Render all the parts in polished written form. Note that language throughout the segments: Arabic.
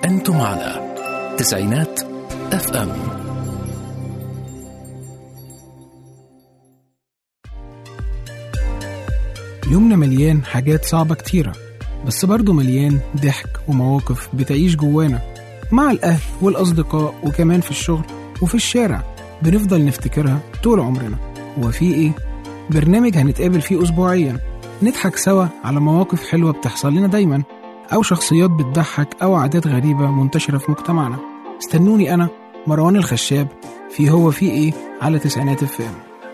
أنتم على تسعينات FM. يومنا مليان حاجات صعبة كتيرة، بس برضو مليان ضحك ومواقف بتعيش جوانا مع الأهل والأصدقاء، وكمان في الشغل وفي الشارع بنفضل نفتكرها طول عمرنا. وفي إيه؟ برنامج هنتقابل فيه أسبوعيا نضحك سوا على مواقف حلوة بتحصل لنا دايما، أو شخصيات بتضحك، أو عادات غريبة منتشرة في مجتمعنا. استنوني أنا مروان الخشاب في هو في إيه على تسعينات FM.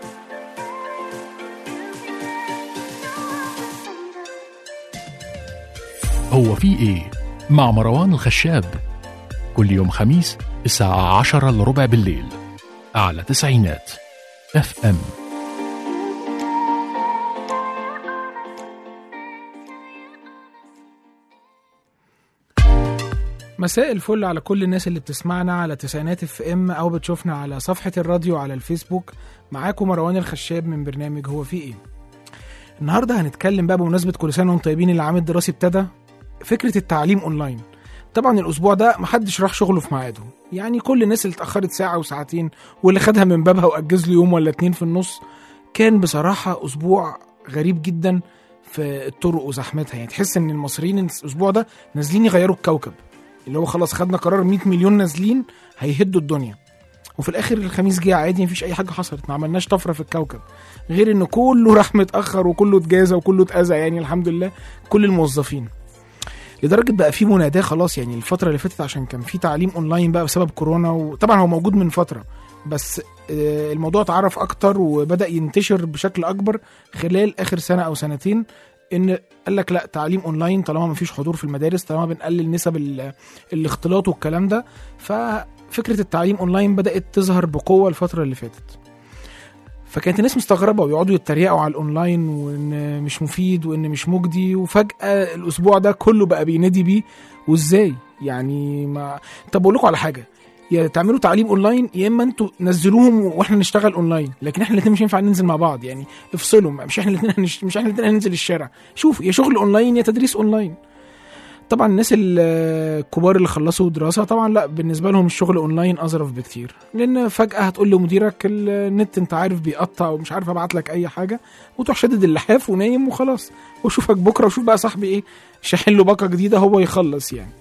هو في إيه مع مروان الخشاب، كل يوم خميس الساعة 10:15 بالليل على تسعينات FM. مساء الفل على كل الناس اللي بتسمعنا على تسعينات FM أو بتشوفنا على صفحة الراديو على الفيسبوك. معاكم مروان الخشاب من برنامج هو في إيه. النهاردة هنتكلم بقى بمناسبة كل سنة وانتم طيبين، العام الدراسي ابتدى، فكرة التعليم أونلاين. طبعا الأسبوع ده محدش راح شغله في ميعاده، يعني كل الناس اللي اتأخرت ساعة وساعتين واللي خدها من بابها وأجز له يوم ولا 2 في النص. كان بصراحة أسبوع غريب جدا في الطرق وزحمتها، يعني تحس ان المصريين الأسبوع ده نازلين يغيروا الكوكب، اللي هو خلاص خدنا قرار 100 مليون نازلين هيهدوا الدنيا، وفي الآخر الخميس جه عادي، مفيش أي حاجة حصلت، ما عملناش طفرة في الكوكب، غير إن كله راح متأخر وكله اتجازى وكله اتأذى، يعني الحمد لله كل الموظفين. لدرجة بقى في مناداة خلاص، يعني الفترة اللي فاتت عشان كان في تعليم أونلاين بقى بسبب كورونا، وطبعا هو موجود من فترة، بس الموضوع اتعرف أكتر وبدأ ينتشر بشكل أكبر خلال آخر سنة أو سنتين، ان قال لك لا، تعليم اونلاين طالما مفيش حضور في المدارس، طالما بنقلل نسب الاختلاط والكلام ده. ففكره التعليم اونلاين بدات تظهر بقوه الفتره اللي فاتت، فكانت الناس مستغربه ويقعدوا يتريقوا على الاونلاين وان مش مفيد وان مش مجدي، وفجاه الاسبوع ده كله بقى بينادي بيه. وازاي يعني؟ ما طب اقول لكم على حاجه، يا تعملوا تعليم اونلاين يا اما انتوا نزلوهم واحنا نشتغل اونلاين، لكن احنا الاثنين مش ينفع ننزل مع بعض، يعني افصلوا، مش احنا الاثنين هننزل الشارع. شوف، يا شغل اونلاين يا تدريس اونلاين. طبعا الناس الكبار اللي خلصوا دراسه طبعا لا، بالنسبه لهم الشغل اونلاين اظرف بكتير، لان فجاه هتقول لمديرك النت انت عارف بيقطع ومش عارف ابعت لك اي حاجه، وتروح شدد اللحاف ونايم وخلاص، واشوفك بكره وشوف بقى صاحبي ايه شاحن له باقه جديده هو يخلص يعني.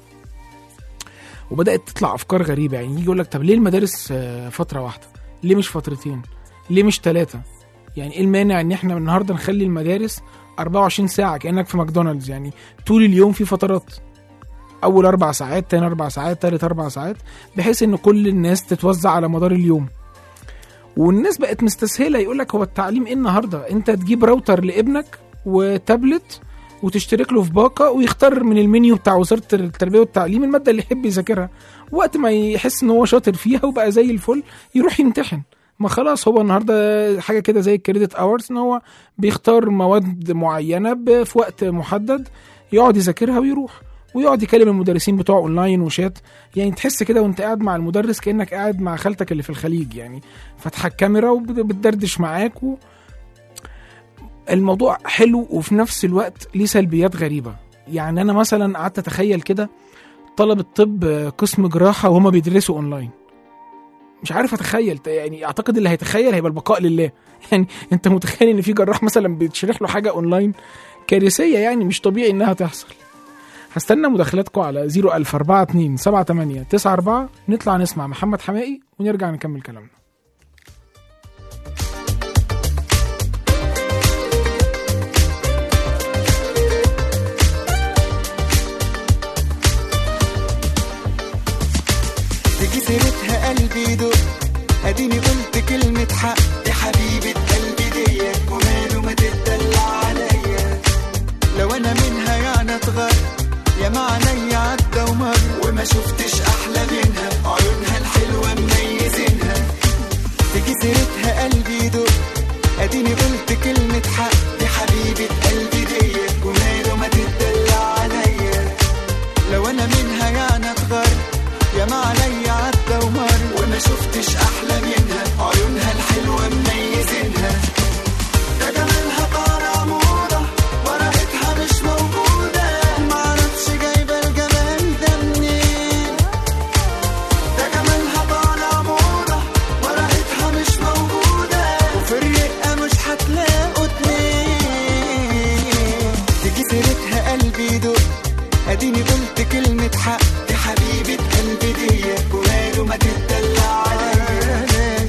وبدأت تطلع أفكار غريبة، يعني يجي يقول لك طب ليه المدارس فترة واحدة؟ ليه مش فترتين؟ ليه مش 3؟ يعني إيه المانع إن إحنا النهاردة نخلي المدارس 24 ساعة كأنك في ماكدونالدز، يعني طول اليوم في فترات، أول 4 ساعات، تاني 4 ساعات، تالت 4 ساعات، بحيث إن كل الناس تتوزع على مدار اليوم. والناس بقت مستسهلة، يقول لك هو التعليم إيه النهاردة؟ أنت تجيب راوتر لابنك وتابلت وتشترك له في باقة ويختار من المنيو بتاع وزارة التربية والتعليم المادة اللي يحب يذاكرها، وقت ما يحس ان هو شاطر فيها وبقى زي الفل يروح يمتحن. ما خلاص هو النهاردة حاجة كده زي الكريدت اورز، ان هو بيختار مواد معينة في وقت محدد يقعد يذاكرها ويروح، ويقعد يكلم المدرسين بتوعه اونلاين وشات، يعني تحس كده وانت قاعد مع المدرس كأنك قاعد مع خالتك اللي في الخليج، يعني فاتحة الكاميرا وبتدردش معاك الموضوع حلو وفي نفس الوقت ليه سلبيات غريبة. يعني أنا مثلا قعدت أتخيل كده طلبة طب قسم جراحة وهما بيدرسوا أونلاين، مش عارف أتخيل، يعني أعتقد اللي هيتخيل هيبقى البقاء لله. يعني أنت متخيل إن في جراح مثلا بيتشرح له حاجة أونلاين؟ كارثية، يعني مش طبيعي إنها تحصل. هستنى مداخلاتكم على 014278894. نطلع نسمع محمد حمائي ونرجع نكمل كلامنا. سيرتها قلبي دق، اديني قلت كلمة حق، يا حبيبة قلبي ديت وماله ما تتدلع عليا، لو انا منها يعني اتغر، يا ما عليا عدى ومر، وما شفتش احلى منها، عيونها الحلوة مميزينها. تيجي سيرتها قلبي دق، اديني قلت كلمة حق، يا حبيبة قلبي ديت وماله ما تتدلع عليا، لو انا منها يعني اتغر، يا ما عليا عدى ومر، وما شفتش احلى منها، عيونها الحلوة مميزينها. ده جمالها طالع موضة، ورقتها مش موجودة، معرفش جايبة الجمال ده منين، اديني قلت كلمة حق دي حبيبة قلبي ديت وماله ما تتدلع عليا.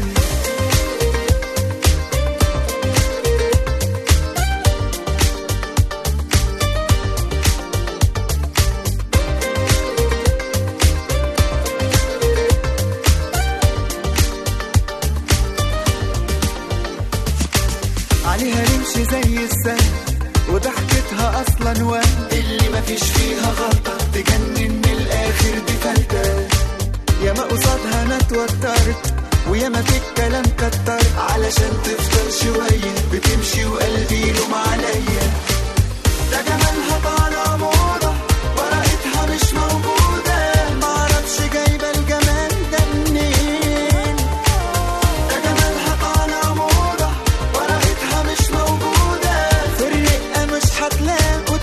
عليها نمشي زي السهل وضحكتها اصلا وهم اللي مفيش فيها غلطة تجنن من الاخر دي فلتة. يا ما قصادها انا اتوترت ويا ما في الكلام كترت علشان تفضل شوية بتمشي وقلبي لوم عليا. ده جمالها طالع موضة ورقتها مش موجودة معرفش جايبة الجمال ده منين. ده جمالها طالع موضة ورقتها مش موجودة في الرقة مش هتلاقوا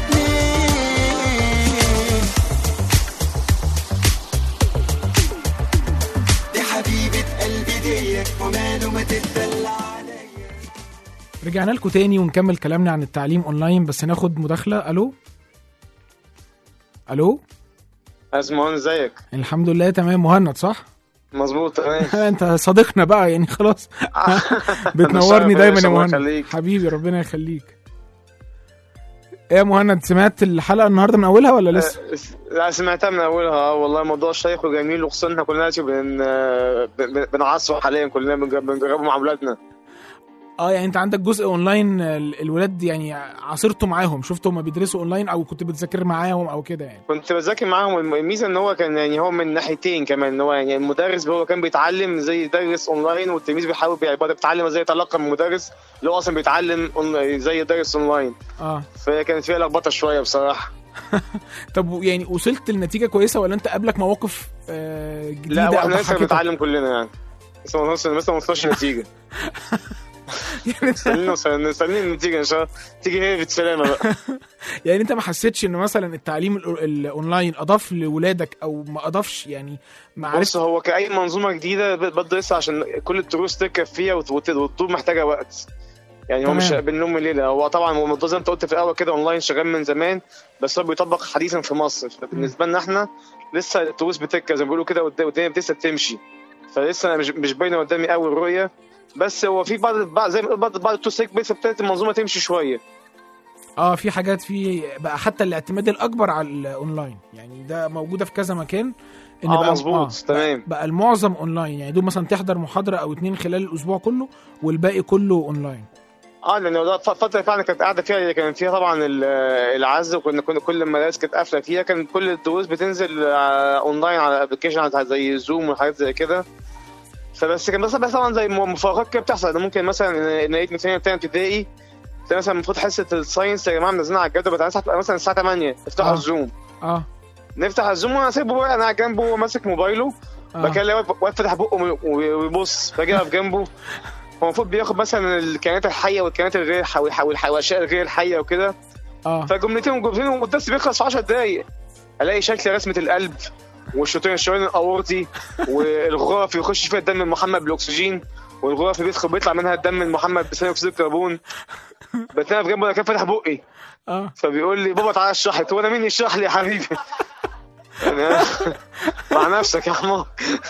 اتنين. دي حبيبة قلبي ديت وماله ما تتدلع عليا. رجعنا لكم تاني ونكمل كلامنا عن التعليم اونلاين، بس ناخد مداخله. الو الو أزمان ازيك؟ الحمد لله تمام. مهند صح؟ مظبوط تمام. انت صديقنا بقى يعني خلاص. بتنورني دايما يا مهند خليك. حبيبي ربنا يخليك. ايه يا مهند سمعت الحلقه النهارده من اولها ولا لسه؟ لا سمعتها من اولها. والله موضوع شيق وجميل وخصوصا احنا كلنا بنعصره حاليا، كلنا بنجربه مع اولادنا. يعني انت عندك جزء اونلاين الولاد يعني عاصرته معاهم، شفتوا هما بيدرسوا اونلاين او كنت بتذاكر معاهم او كده يعني؟ كنت بذاكر معاهم. الميزه ان هو كان يعني هو من ناحيتين كمان، ان هو يعني المدرس هو كان بيتعلم زي يدرس اونلاين، والتلميذ بيحاول بيتعلم زي يتلقى من المدرس اللي هو اصلا بيتعلم زي يدرس اونلاين. فكانت فيها لخبطه شويه بصراحه. طب يعني وصلت لنتيجه كويسه ولا انت قابلك مواقف جديده؟ لا احنا لسه بنتعلم كلنا يعني، لسه ما وصلناش نتيجه. استنينا النتيجه ان شاء الله تيجي هي بالسلامه بقى. يعني انت ما حسيتش ان مثلا التعليم الاونلاين اضاف لولادك او ما اضافش يعني؟ بص هو كأي منظومه جديده بده لسه عشان كل الدروس تركب فيها والطول محتاجه وقت يعني. هو مش بالنوم الليله. هو طبعا هو زي ما انت قلت في الاول كده اونلاين شغال من زمان، بس هو بيطبق حديثا في مصر. فبالنسبه لنا احنا لسه الدروس بتركب زي ما بيقولوا كده والدنيا لسه بتمشي، فلسه مش باينه قدامي قوي الرؤيه. بس هو في بعض زي ما بعض التوسيك بس ابتدت المنظومه تمشي شويه. في حاجات في بقى حتى الاعتماد الاكبر على الاونلاين يعني ده موجوده في كذا مكان. ان بقى مظبوط تمام. بقى المعظم اونلاين يعني دوب مثلا تحضر محاضره او 2 خلال الاسبوع كله والباقي كله اونلاين. لان ده فتره فعلا كانت قاعده فيها، كان فيها طبعا العزل، وكنا كل المدارس كانت قافله فيها، كان كل الدروس بتنزل اونلاين على ابلكيشن زي زوم وحاجات زي كده. فبس كان مثلا طبعا زي مفارقات كده بتحصل. ممكن مثلا لقيت مثلا تاني ابتدائي مثلا المفروض حصه الساينس يا جماعه منزلين على الجدول بتاع مثلا الساعه 8 افتحوا الزوم. نفتح الزوم وانا سايبه بقى انا جنبه وهو ماسك موبايله. بكلم واقف فتح بقه ويبص، فاجي اقف جنبه. هو المفروض بياخد مثلا الكائنات الحيه والكائنات الغير والحواشي الغير الحيه وكده. فجملتين والدرس بيخلص في 10 دقايق الاقي شكل رسمه القلب والشريان الاورطي والغرف يخش فيها الدم المحمى بالاكسجين، والغرف بيطلع منها الدم المحمى بثاني اكسيد الكربون. بتلاقي في جنبه انا كان فاتح بقي. فبيقول لي بابا تعالى اشرح لي. وانا مين يشرح لي يا حبيبي؟ مع نفسك يا حمار.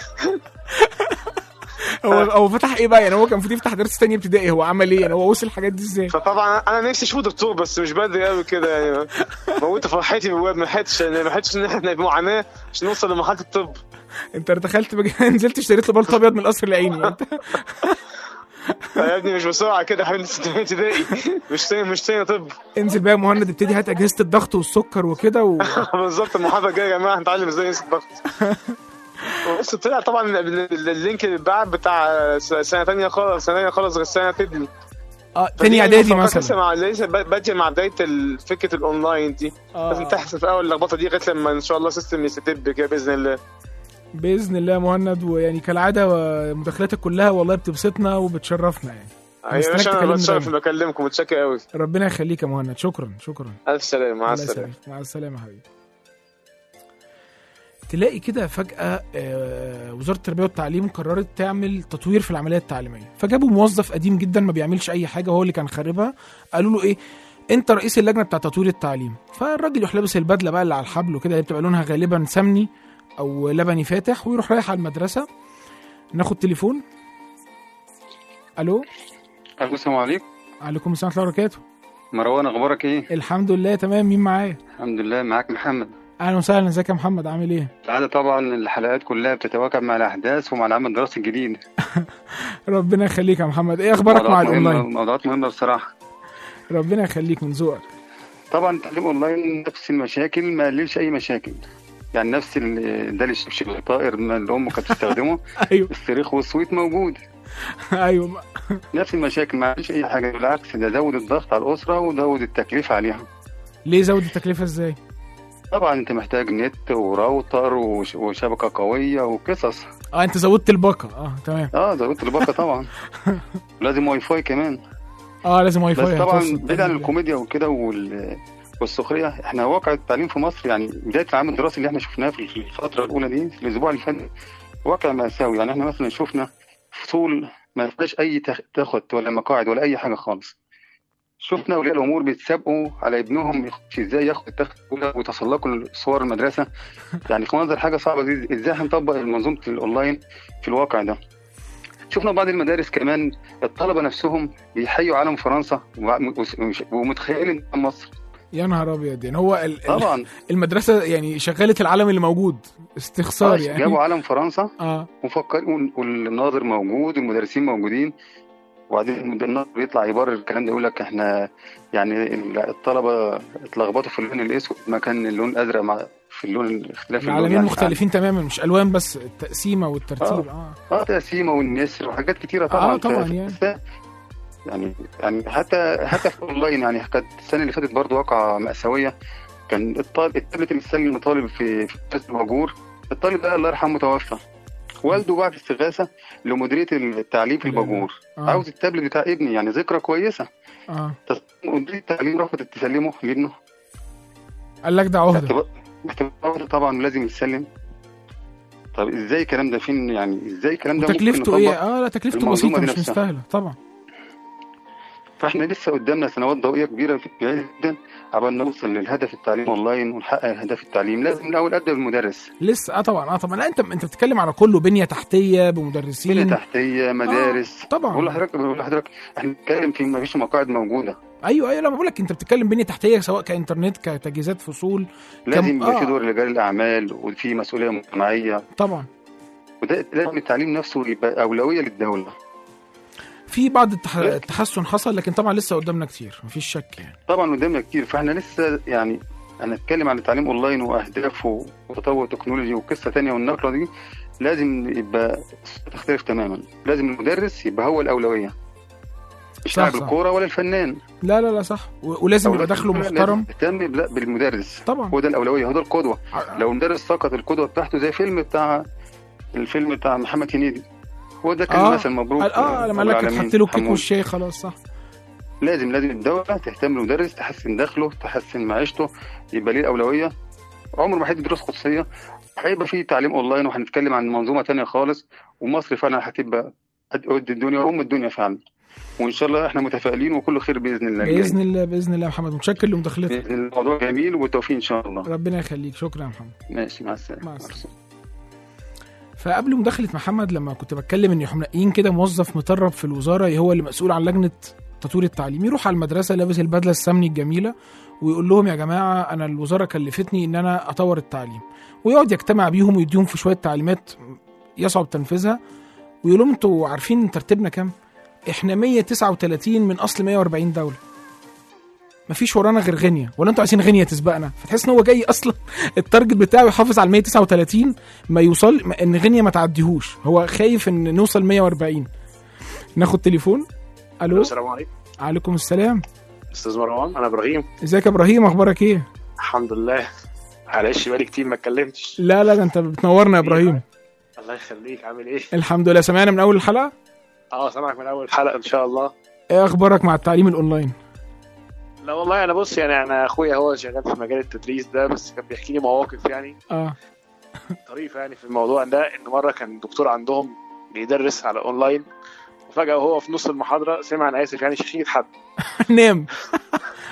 هو فتح ايه بقى يعني؟ هو كان المفروض يفتح درس تاني ابتدائي، هو عمل ايه يعني؟ هو وصل الحاجات دي ازاي؟ فطبعا انا نفسي اشوف دكتور بس مش بدري قوي كده يعني. موت فرحتي بالواد، ما حدش ان احنا معاناه عشان نوصل لمرحله الطب. انت دخلت نزلت اشتريت له بلطو ابيض من القصر العيني انت. يا ابني مش بسرعه كده يا حبيبي، ابتدائي مش تاني طب. انزل بقى يا مهند ابتدي هات اجهزه الضغط والسكر وكده بالظبط. المحاضره الجايه يا جماعه هنتعلم ازاي نقيس الضغط. بص طلع طبعا اللينك اللي اتباع بتاع سنه ثانيه خالص غير سنه تبني تاني اعدادي مثلا. لسه بادئ مع بدايه فكره الاونلاين دي. لازم تحسب في اول اللخبطه دي لغايه لما ان شاء الله سيستم يستتب كده باذن الله يا مهند. ويعني كالعاده مداخلاتك كلها والله بتبسطنا وبتشرفنا يعني. يا باشا انا بتشرف اني بكلمكم، متشكر قوي. ربنا يخليك يا مهند. شكرا. الف سلامه. مع السلامه. مع السلامه حبيبي. تلاقي كده فجأة وزارة التربية والتعليم قررت تعمل تطوير في العملية التعليمية، فجابوا موظف قديم جدا ما بيعملش أي حاجة، هو اللي كان خاربها. قالوا له إيه؟ انت رئيس اللجنه بتاع تطوير التعليم. فالراجل يروح لابس البدله بقى اللي على الحبل وكده، اللي بتبقى لونها غالبا سمني او لبني فاتح، ويروح رايح على المدرسه. ناخد تليفون. الو. السلام عليكم. عليكم السلام ورحمه الله وبركاته. مروان، اخبارك ايه؟ الحمد لله تمام. مين معايا؟ الحمد لله، معاك محمد. اهلا وسهلا. ازيك يا محمد، عامل ايه؟ العادة طبعا الحلقات كلها بتتواكب مع الاحداث ومع العام الدراسي الجديد. ربنا يخليك يا محمد. ايه اخبارك مع الاونلاين؟ موضوعات مهمه بصراحه. ربنا يخليك، من ذوقك. طبعا التعليم اونلاين نفس المشاكل، ما قللش اي مشاكل. يعني نفس ده الشبشب الطائر اللي امه كانت بتستخدمه. ايوه. الصريخ والصويت موجود. ايوه. نفس المشاكل، ما قللش اي حاجه، بالعكس ده زود الضغط على الاسره وزود التكلفه عليها. ليه زود التكلفه ازاي؟ طبعا انت محتاج نت وراوتر وشبكه قويه وقصص. انت زودت الباقه. تمام. زودت الباقه طبعا. لازم واي فاي كمان. لازم واي فاي. بس طبعا بعيد عن الكوميديا وكده والسخريه، احنا واقع التعليم في مصر، يعني بدايه العام الدراسي اللي احنا شفناه في الفتره الاولى دي، في الاسبوع اللي فات، واقع مأساوي. يعني احنا مثلا شفنا فصول ما فيهاش اي تخت ولا مقاعد ولا اي حاجه خالص. شفنا اولياء الامور بيتسابقوا على ابنهم يخش ازاي ياخد التخت ويتسلقوا صور المدرسه. يعني في منظر حاجه صعبه دي، ازاي هنطبق منظومه الاونلاين في الواقع ده؟ شفنا بعض المدارس كمان الطلبه نفسهم بيحيوا علم فرنسا ومتخيلين مصر. يا نهار ابيض. يعني هو طبعا المدرسه يعني شغلت العلم اللي موجود، استخسار يعني. جابوا علم فرنسا وفكروا، والناظر موجود والمدرسين موجودين، وبعدين الناظر بيطلع يبرر الكلام ده، يقول لك احنا يعني الطلبه اتلخبطوا في اللون الاسود مكان اللون الازرق، في اللون الاختلاف العالمين يعني مختلفين تماما، مش الوان بس، التقسيمه والترتيب. تقسيمه والنسر وحاجات كتيره طبعا. طبعا يعني حتى في اونلاين. يعني كانت السنه اللي فاتت برضو واقعه مأساويه. كان التابلت اللي سلم طالب في مدرسه الوجور، الطالب ده الله يرحمه توفى، والده بعد استغاثه لمديريه التعليم في الباجور، عاوز التابلت بتاع ابني، يعني ذكرى كويسه. مديريه التعليم رفضت تسلمه لابنه، قال لك ده عهده. طبعا لازم يتسلم. طب ازاي الكلام ده؟ فين يعني ازاي الكلام ده؟ تكلفته ايه؟ لا تكلفته بسيطه، مش مستاهله طبعا. فاحنا لسه قدامنا سنوات ضوئيه كبيره جدا عبال نوصل للهدف التعليم اونلاين ونحقق الهدف التعليم. لازم الاول ادب المدرس لسه. طبعا. لا انت بتتكلم على كله، بنيه تحتيه بمدرسين، بنيه تحتيه، مدارس. طبعا. بقول لحضرتك احنا بنتكلم في ما فيش مقاعد موجوده. ايوه لما بقول لك انت بتتكلم بنيه تحتيه، سواء كانترنت كتجهيزات فصول، لازم يبقى في دور رجال الاعمال وفي مسؤوليه مجتمعيه طبعا. وده لازم التعليم نفسه يبقى اولويه للدوله. في بعض التحسن حصل، لكن طبعا لسه قدامنا كتير، مفيش شك يعني. طبعا قدامنا كتير. فاحنا لسه يعني هنتكلم عن التعليم اونلاين واهدافه وتطور تكنولوجي وقصه ثانيه، والنقله دي لازم يبقى تختلف تماما. لازم المدرس يبقى هو الاولويه، مش لاعب الكوره ولا الفنان. لا صح. ولازم يبقى دخله محترم. اهتم بالمدرس طبعا، هو ده الاولويه، هو ده القدوه. لو المدرس سقط القدوه بتاعته، زي الفيلم بتاع محمد هنيدي، هو ده كان مثل مبروك. لما قال لك حط له كيك والشاي خلاص. صح. لازم الدوله تهتم بالمدرس، تحسن دخله، تحسن معيشته، يبقى ليه الاولويه. عمر ما هيدي دروس خصوصيه، هيبقى في تعليم اونلاين، وهنتكلم عن منظومه ثانيه خالص، ومصر فعلا هتبقى قد الدنيا وام الدنيا فعلا. وان شاء الله احنا متفائلين وكله خير باذن الله. باذن الله يا محمد، متشكر لمداخلتك. الموضوع جميل والتوفيق ان شاء الله. ربنا يخليك. شكرا يا محمد. ماشي، مع السلامه. فقبل مداخله محمد، لما كنت بتكلم ان احنا منقين كده موظف مطرب في الوزاره هو اللي مسؤول عن لجنه تطوير التعليم، يروح على المدرسه لابس البدله السمني الجميله ويقول لهم يا جماعه انا الوزاره كلفتني ان انا اطور التعليم، ويقعد يجتمع بيهم ويديهم في شويه تعليمات يصعب تنفيذها، ويقول لهم انتوا عارفين ترتيبنا كام؟ احنا 139 من اصل 140 دوله، مفيش ورانا غير غينيا، ولا انتوا عايزين غينيا تسبقنا؟ فتحس ان هو جاي اصلا التارجت بتاعه يحافظ على 139 ما يوصل، ان غينيا ما تعديهوش، هو خايف ان نوصل 140. ناخد تليفون. الو. السلام عليكم. عليكم السلام. استاذ مروان، انا ابراهيم. ازيك يا ابراهيم، اخبارك ايه؟ الحمد لله. معلش بقالي كتير ما اتكلمتش. لا ده انت بتنورنا يا ابراهيم. الله يخليك. عامل ايه؟ الحمد لله. سمعنا من اول الحلقه؟ سامعك من اول حلقه ان شاء الله. ايه اخبارك مع التعليم الاونلاين؟ لا والله انا بص، يعني انا اخويا هو شغال في مجال التدريس ده، بس كان بيحكي لي مواقف يعني طريفه يعني في الموضوع ده. ان مره كان دكتور عندهم بيدرس على اونلاين، وفجاه وهو في نص المحاضره سمع، انا اسف يعني، شخير حد نام.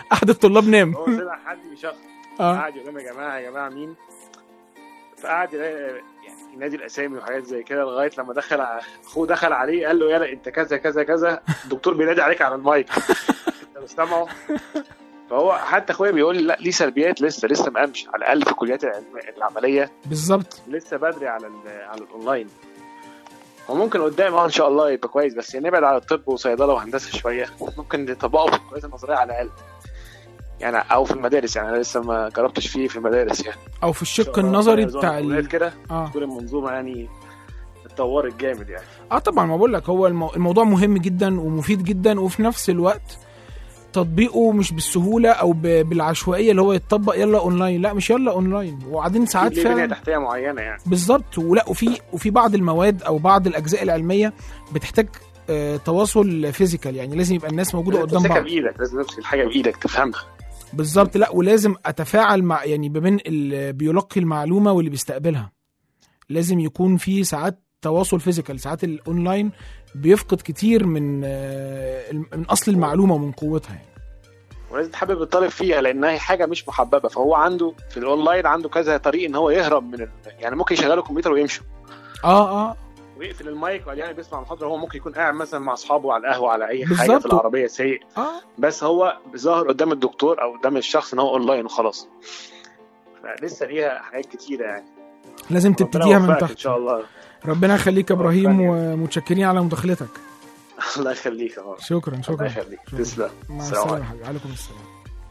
احد الطلاب نام. هو سمع حد بيشخص، قاعد يقول لهم يا جماعه مين، فقعد يعني ينادي الاسامي وحاجات زي كده لغايه لما اخوه دخل عليه قال له يلا انت كذا كذا كذا، الدكتور بينادي عليك على المايك انت مستمعه. فهو حتى اخويا بيقول لي لا ليه سلبيات، لسه ما قامش، على الاقل في الكليات العمليه بالظبط لسه بدري على الاونلاين. وممكن قدام ان شاء الله يبقى كويس، بس نبعد على الطب وصيدله وهندسه شويه، ممكن نطبقه في الكليات النظريه على الاقل يعني، او في المدارس يعني. انا لسه ما جربتش فيه في المدارس يعني، او في الشق النظري بتاع كده تكون المنظومه يعني اتطورت جامد يعني. طبعا ما بقول لك هو الموضوع مهم جدا ومفيد جدا، وفي نفس الوقت تطبيقه مش بالسهوله او بالعشوائيه اللي هو يتطبق يلا اونلاين، لا مش يلا اونلاين. وبعدين ساعات فعلا بنيه تحتيه معينه يعني بالظبط. ولا وفي بعض المواد او بعض الاجزاء العلميه بتحتاج تواصل فيزيكال، يعني لازم يبقى الناس موجوده قدام بعض، بايدك لازم تمسك الحاجه بايدك تفهمها بالظبط. لا ولازم اتفاعل مع يعني بين اللي بيلقي المعلومه واللي بيستقبلها، لازم يكون في ساعات تواصل فيزيكال. ساعات الاونلاين بيفقد كتير من اصل المعلومه ومن قوتها يعني. ولازم تحبب الطالب فيها لانها حاجه مش محببه، فهو عنده في الاونلاين عنده كذا طريق ان هو يهرب من يعني ممكن يشغل الكمبيوتر ويمشوا ويقفل المايك يعني بيسمع المحاضره، هو ممكن يكون قاعد مثلا مع اصحابه على القهوه على اي حاجه في العربيه سايق بس هو ظاهر قدام الدكتور او قدام الشخص ان هو اونلاين وخلاص. فلسه ليها حاجات كتيره يعني لازم تبتديها من تحت ان شاء الله. ربنا يخليك يا ابراهيم، ومتشكرين على مداخلتك. الله يخليك يا غالي. شكرا الله يخليك. تسلم. السلام عليكم. السلام.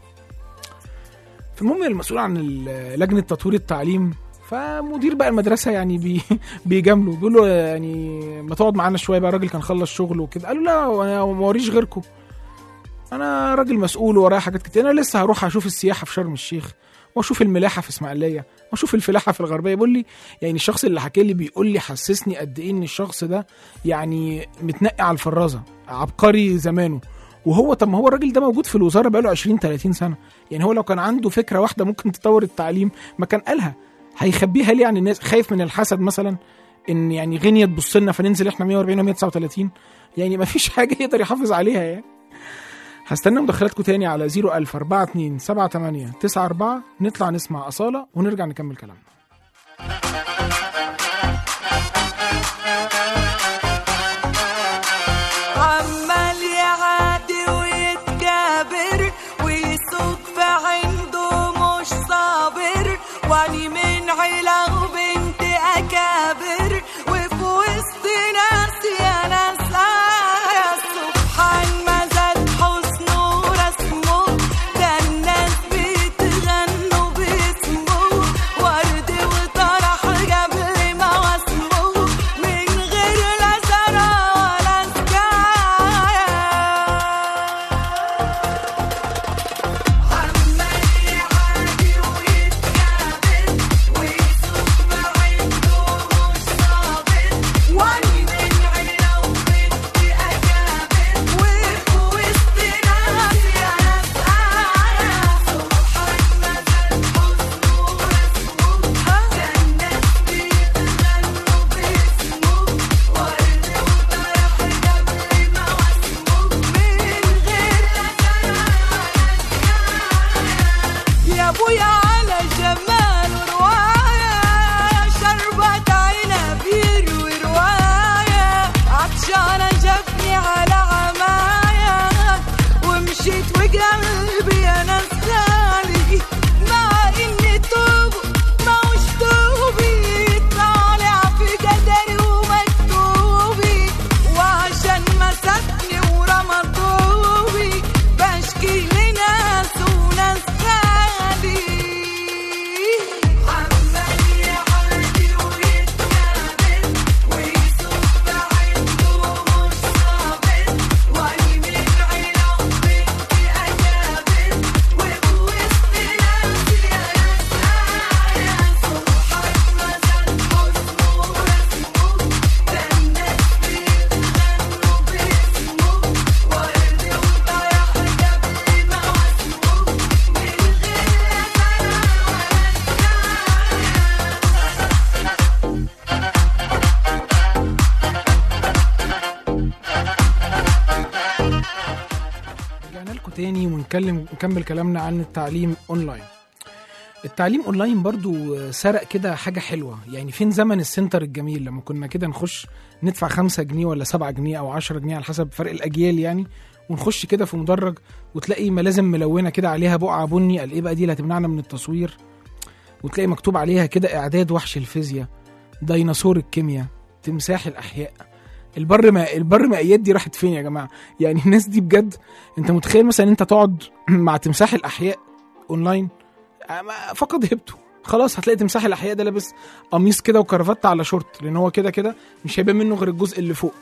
في المهم المسؤول عن لجنه تطوير التعليم، فمدير بقى المدرسه يعني بيجامله، بيقول له يعني ما تقعد معانا شويه بقى، الراجل كان خلص شغله وكده. قال له لا انا ما وريش غيركم، انا راجل مسؤول ورايا حاجات كتير، انا لسه هروح اشوف السياحه في شرم الشيخ، واشوف الملاحه في اسماعيليه، واشوف الفلاحه في الغربيه. بيقول لي يعني الشخص اللي حكى لي بيقول لي حسسني قد ايه ان الشخص ده يعني متنقي على الفرازه، عبقري زمانه. وهو طب ما هو الراجل ده موجود في الوزاره بقاله 20-30 سنه، يعني هو لو كان عنده فكره واحده ممكن تطور التعليم ما كان قالها، هيخبيها ليه عن الناس؟ خايف من الحسد مثلا، ان يعني غنيه تبص لنا فننزل احنا 140 و139؟ يعني ما فيش حاجه يقدر يحافظ عليها يعني. هستنى مداخلاتكم تاني على 010427894. نطلع نسمع أصالة ونرجع نكمل كلامنا. عمال يعادي ويتكابر ويسوق في عنده مش صابر، واني من عيلة وبنت أكابر، وفي وسط ناس يا ناس سبحان ما زاد حسنه ورسمه، ده الناس بتغنوا باسمه، ورد وطرح قبل ما واسمه، من غير لا زرع ولا سكاية. عمال يعادي ويتكابر ويسوق في عنده مش تاني ونكمل كلامنا عن التعليم اونلاين. التعليم اونلاين برضو سرق كده حاجة حلوة، يعني فين زمن السنتر الجميل لما كنا كده نخش ندفع 5 جنيه ولا 7 جنيه او 10 جنيه على حسب فرق الاجيال يعني، ونخش كده في مدرج وتلاقي ملازم ملونة كده عليها بقعة بني، قال ايه بقى دي اللي هتمنعنا من التصوير، وتلاقي مكتوب عليها كده اعداد وحش الفيزياء، ديناصور الكيمياء، تمساح الاحياء. البر مائيات دي راحت فين يا جماعه؟ يعني الناس دي بجد، انت متخيل مثلا انت تقعد مع تمساح الاحياء اونلاين؟ فقد هيبته. خلاص هتلاقي تمساح الاحياء ده لابس قميص كده وكرافته على شورت، لان هو كده مش هيبان منه غير الجزء اللي فوق.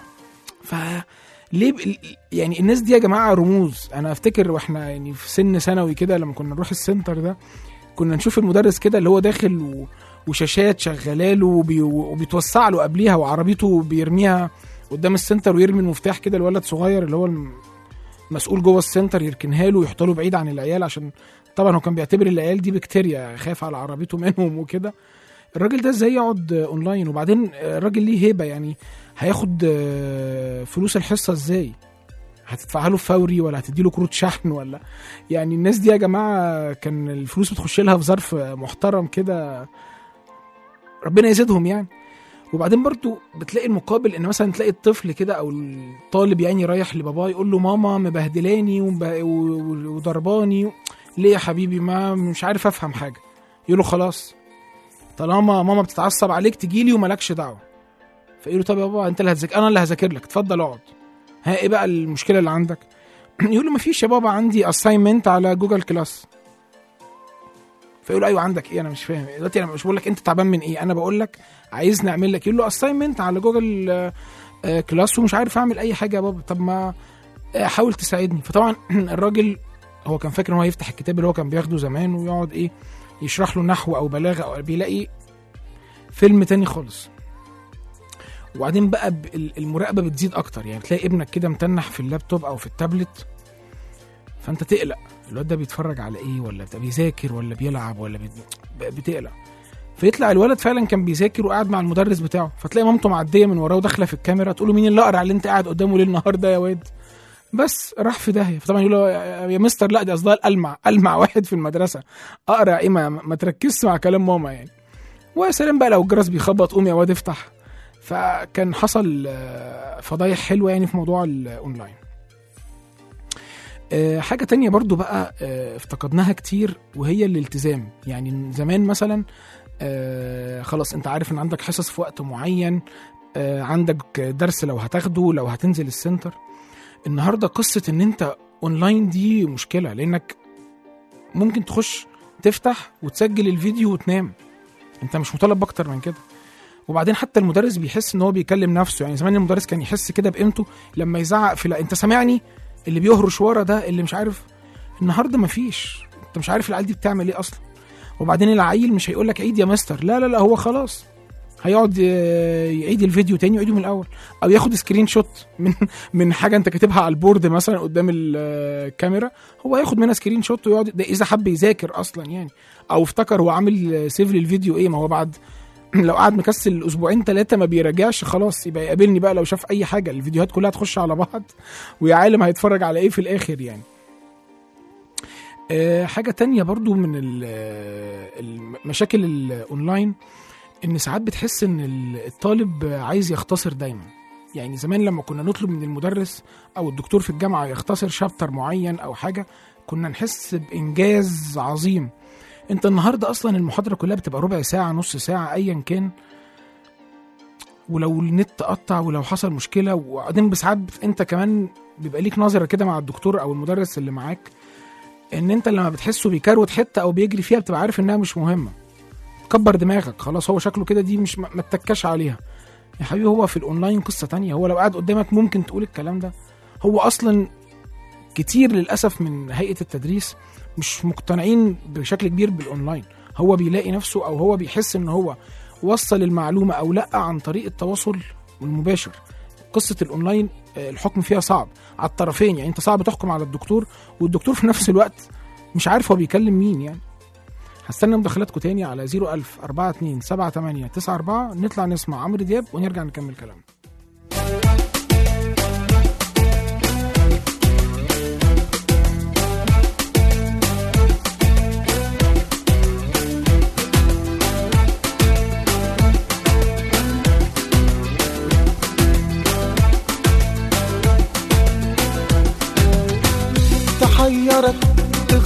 ليه يعني الناس دي يا جماعه رموز. انا افتكر واحنا يعني في سن ثانوي كده لما كنا نروح السنتر ده، كنا نشوف المدرس كده اللي هو داخل وشاشات شغاله وبيتوسع له قبليها، وعربيته بيرميها قدام السنتر ويرمي المفتاح كده الولد صغير اللي هو المسؤول جوه السنتر يركنها له ويحط له بعيد عن العيال، عشان طبعا هو كان بيعتبر العيال دي بكتيريا، خايف على عربيته منهم وكده. الراجل ده ازاي يقعد اونلاين؟ وبعدين الراجل ليه هيبه، يعني هياخد فلوس الحصه ازاي؟ هتدفعها له فوري ولا هتديله كروت شحن ولا؟ يعني الناس دي يا جماعه كان الفلوس بتخش لها في ظرف محترم كده، ربنا يزيدهم يعني. وبعدين برضو بتلاقي المقابل ان مثلا تلاقي الطفل كده او الطالب يعني رايح لباباه يقول له ماما مبهدلاني وضرباني. ليه يا حبيبي؟ ما مش عارف افهم حاجه. يقول له خلاص طالما ماما بتتعصب عليك تجيلي ومالكش دعوه. فيقول له طب يا بابا انت اللي هتذاكر، انا اللي هذاكر لك، اتفضل اقعد. ها ايه بقى المشكله اللي عندك؟ يقول له مفيش يا بابا، عندي اساينمنت على جوجل كلاس. فيقول له ايوه عندك ايه؟ انا مش فاهم دلوقتي، انا مش بقول لك انت تعبان من ايه، انا بقول لك عايز نعمل لك. يقول له اساينمنت على جوجل كلاس ومش عارف اعمل اي حاجه يا بابا، طب ما حاول تساعدني. فطبعا الراجل هو كان فاكر ان هو هيفتح الكتاب اللي هو كان بياخده زمان ويقعد ايه يشرح له نحو او بلاغه، او بيلاقي فيلم تاني خالص. وبعدين بقى المراقبه بتزيد اكتر، يعني تلاقي ابنك كده متنح في اللابتوب او في التابلت، فانت تقلق الواد ده بيتفرج على ايه، ولا بيذاكر ولا بيلعب ولا بتقلق. فيطلع الولد فعلا كان بيذاكر وقاعد مع المدرس بتاعه، فتلاقي مامته معديه من وراه وداخله في الكاميرا تقول له مين اللي اقرع اللي انت قاعد قدامه ليل نهار ده يا واد؟ بس راح في داهيه. فطبعا يقول له يا مستر لا دي قصدها المع واحد في المدرسه، اقرع ايه؟ ما تركزش مع كلام ماما يعني. ويا سلام بقى لو الجرس بيخبط قوم يا واد افتح. فكان حصل فضايح حلوه يعني في موضوع الاونلاين. حاجة تانية برضو بقى افتقدناها كتير، وهي الالتزام. يعني زمان مثلا خلاص انت عارف ان عندك حصص في وقت معين، عندك درس لو هتاخده، لو هتنزل السنتر. النهاردة قصة ان انت اونلاين دي مشكلة، لانك ممكن تخش تفتح وتسجل الفيديو وتنام، انت مش مطالب اكتر من كده. وبعدين حتى المدرس بيحس ان هو بيكلم نفسه. يعني زمان المدرس كان يحس كده بقيمته لما يزعق في انت سامعني، اللي بيهرش ورا ده اللي مش عارف. النهارده مفيش، انت مش عارف العيال دي بتعمل ايه اصلا. وبعدين العيل مش هيقول لك عيد يا مستر، لا هو خلاص هيقعد يعيد الفيديو تاني ويعيده من الاول، او ياخد سكرين شوت من حاجه انت كاتبها على البورد مثلا قدام الكاميرا، هو ياخد منها سكرين شوت ويقعد. ده اذا حب يذاكر اصلا يعني، او افتكر هو عامل سيف للفيديو ايه. ما هو بعد لو قعد مكسل اسبوعين 3 ما بيراجعش، خلاص يبقى يقابلني بقى لو شاف اي حاجه، الفيديوهات كلها تخش على بعض ويا عالم هيتفرج على ايه في الاخر يعني. حاجه تانية برضو من المشاكل الاونلاين، ان ساعات بتحس ان الطالب عايز يختصر دايما. يعني زمان لما كنا نطلب من المدرس او الدكتور في الجامعه يختصر شابتر معين او حاجه، كنا نحس بانجاز عظيم. انت النهارده اصلا المحاضره كلها بتبقى ربع ساعه نص ساعه ايا كان، ولو النت قطع ولو حصل مشكله. وبعدين بساعات انت كمان بيبقى ليك نظره كده مع الدكتور او المدرس اللي معاك، ان انت لما بتحسه بيكروت حته او بيجري فيها بتبقى عارف انها مش مهمه، كبر دماغك خلاص، هو شكله كده دي مش ما تتكاش عليها يا حبيبي. هو في الاونلاين قصه تانية، هو لو قاعد قدامك ممكن تقول الكلام ده. هو اصلا كتير للاسف من هيئه التدريس مش مقتنعين بشكل كبير بالاونلاين. هو بيلاقي نفسه او هو بيحس ان هو وصل المعلومه او لا عن طريق التواصل المباشر. قصه الاونلاين الحكم فيها صعب على الطرفين، يعني انت صعب تحكم على الدكتور، والدكتور في نفس الوقت مش عارف هو بيكلم مين يعني. هستنى مداخلاتكم تاني على 01000 42 78 94. نطلع نسمع عمرو دياب ونرجع نكمل كلامنا.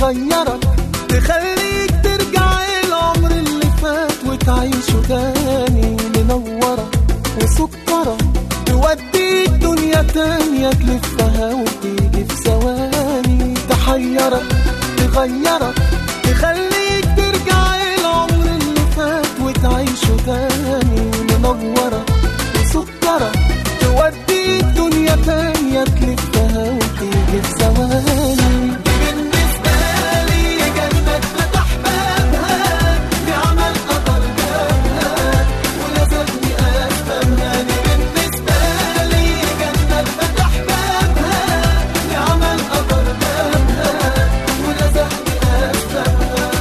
تغيرك تخليك ترجع العمر اللي فات وتعيشه تاني. منورة وسكرة توديك دنيا تانية تلفها وتيجي في ثواني. تحيرك تغيرك تخليك ترجع العمر اللي فات وتعيشه تاني. منورة وسكرة توديك دنيا تانية تلفها وتيجي في ثواني. بالنسبة لي جنة فتح بابها بعمل قطر جابها ولازمني أفهمها. بالنسبة لي جنة فتح بابها بعمل قطر جابها ولازمني أفهمها.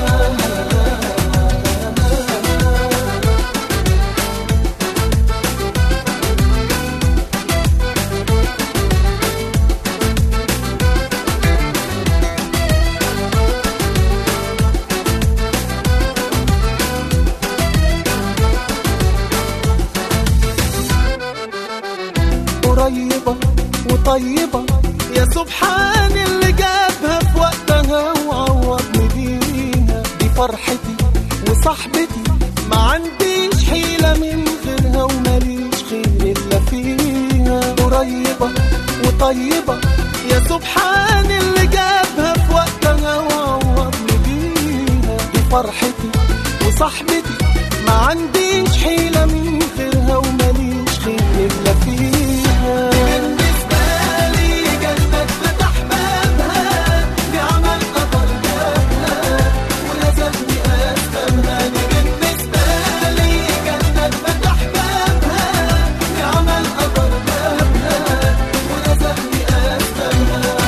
قريبة وطيبة يا سبحان اللي جابها في وقتها وعوضني بيها. دي فرحتي وصاحبتي ما عنديش حيلة من غيرها وماليش خير إلا فيها. قريبة وطيبة يا سبحان اللي جابها في وقتها وعوضني بيها. دي فرحتي وصاحبتي ما عنديش حيلة من غيرها وماليش خير إلا فيها. بالنسبة لي جنة فتح بابها بعمل قطر جابها ولازمني أفهمها. بالنسبة لي جنة فتح بابها بعمل قطر جابها ولازمني أفهمها.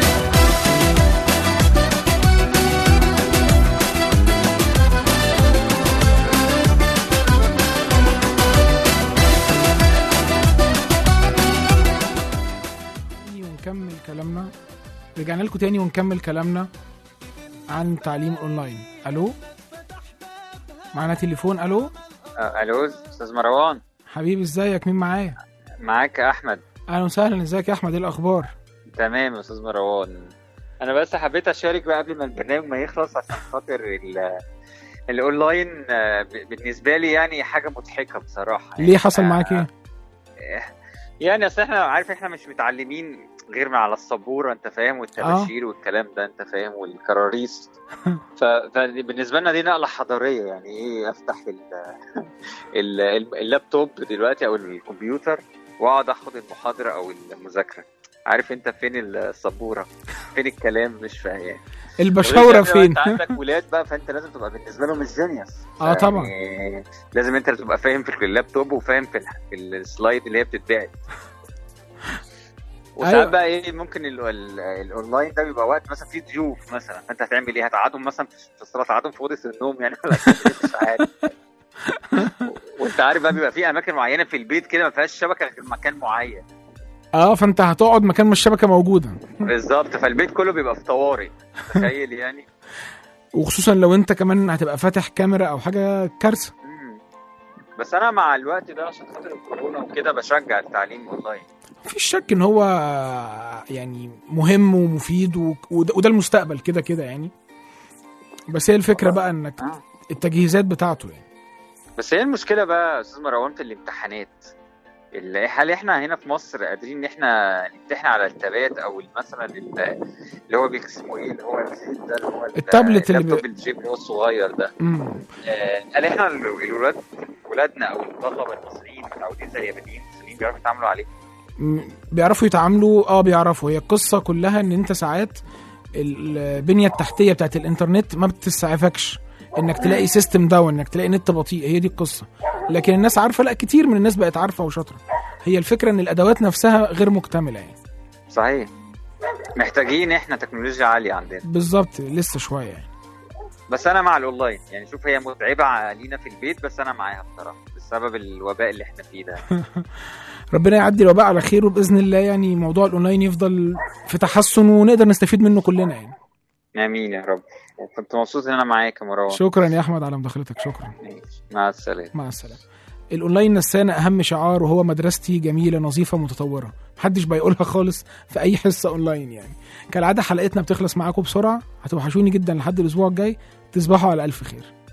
ونكمل كلامنا. رجعنا لكم تاني ونكمل كلامنا عن تعليم اونلاين. الو معانا تليفون. الو الو استاذ مروان حبيبي، ازيك؟ مين معايا؟ معاك احمد. اهلا وسهلا. ازيك يا احمد؟ ايه الاخبار؟ تمام يا استاذ مروان. انا بس حبيت اشارك بقى قبل ما البرنامج ما يخلص عشان خاطر الاونلاين بالنسبه لي يعني حاجه مضحكه بصراحه. ليه حصل معاك ايه؟ يعني اصل احنا عارف احنا مش متعلمين غير من على السبوره، انت فاهم، والتباشير والكلام ده انت فاهم، والكراريس. فبالنسبه لنا دي نقله حضاريه. يعني ايه افتح اللابتوب دلوقتي او الكمبيوتر واقعد اخد المحاضره او المذاكره؟ عارف انت فين السبوره؟ فين الكلام؟ مش فاهم يعني البشاوره فين؟ انت عندك ولاد بقى، فانت لازم تبقى بالنسبه لهم الجينيوس. طبعا لازم انت تبقى فاهم في اللابتوب وفاهم في السلايد اللي هي بتتباعت. وساعات بقى ايه ممكن الاونلاين ده بيبقى وقت مثلا في ضيوف مثلا، فانت هتعمل ايه؟ هتقعدهم مثلا في الصلاه، تقعدهم في اوضه النوم يعني ولا مش عارف. وانت عارف بقى بيبقى في اماكن معينه في البيت كده ما فيهاش شبكه غير مكان معين. فانت هتقعد مكان ما الشبكه موجوده. بالظبط، فالبيت كله بيبقى في طوارئ، تخيل يعني. وخصوصا لو انت كمان هتبقى فاتح كاميرا او حاجه، كارثه. بس انا مع الوقت ده عشان خاطر الكورونا وكده بشجع التعليم اونلاين. مفيش شك ان هو يعني مهم ومفيد وده المستقبل كده كده يعني. بس هي الفكره بقى انك التجهيزات بتاعته يعني. بس هي المشكله بقى استاذ مروان في الامتحانات. هل احنا هنا في مصر قادرين ان احنا نمتحن على التابات او مثلا اللي هو اسمه ايه، اللي هو الجيب ده، اللي هو التابلت اللابتوب الجيب اللي هو الصغير ده؟ هل احنا ولادنا او الطلبه المصريين او دي زي اليابانيين المصريين بيعرفوا يتعاملوا عليه؟ بيعرفوا يتعاملوا. بيعرفوا. هي القصه كلها ان انت ساعات البنيه التحتيه بتاعت الانترنت ما بتسعفكش انك تلاقي سيستم داون، انك تلاقي نت بطيء. هي دي القصه. لكن الناس عارفه، لا كتير من الناس بقت عارفه وشاطره. هي الفكره ان الادوات نفسها غير مكتمله يعني. صحيح، محتاجين احنا تكنولوجيا عاليه عندنا. بالظبط، لسه شويه يعني. بس انا مع الاونلاين يعني. شوف هي متعبه علينا في البيت بس انا معاها بصراحه بسبب الوباء اللي احنا فيه ده. ربنا يعدي الوباء على خير وباذن الله يعني موضوع الاونلاين يفضل في تحسن ونقدر نستفيد منه كلنا يعني. امين يا رب. كنت مبسوط ان انا معاك يا مروان. شكرا يا احمد على مداخلتك. شكرا. مع السلامه. مع السلامه. الاونلاين نسانا اهم شعار، وهو مدرستي جميله نظيفه متطوره، محدش بيقولها خالص في اي حصه اونلاين يعني. كالعاده حلقتنا بتخلص معاكم بسرعه، هتوحشوني جدا لحد الاسبوع الجاي، تصبحوا على الف خير.